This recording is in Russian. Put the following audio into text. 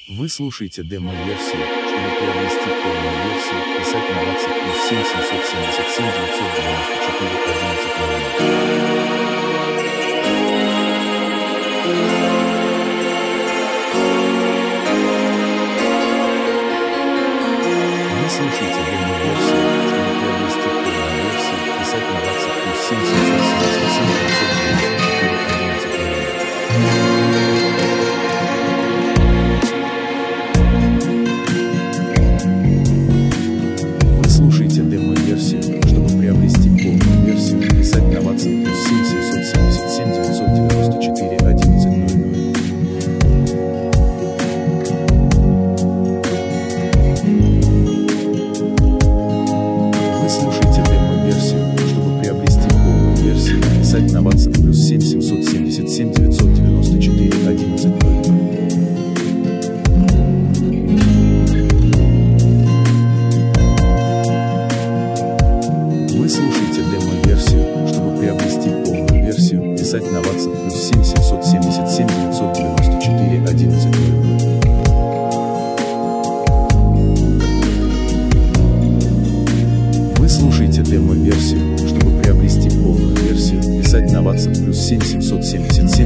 Вы слушаете демо-версию. Чтобы приобрести полную версию, писать на WhatsApp +7 777 911. Вы слушаете демо-версию. Чтобы приобрести полную версию, писать на WhatsApp +7 777 911. Вы слушаете демо-версию. Чтобы приобрести полную версию, писать на WhatsApp +7 777 994 1100. Вы слушаете демо-версию. Чтобы приобрести полную версию, писать на WhatsApp +7 777 994 1100. Вы слушаете демо-версию. Чтобы приобрести полную версию, писать на WhatsApp +7 777 994 1100. Вы слушаете демо-версию. Чтобы приобрести полную версию, писать на WhatsApp +7 777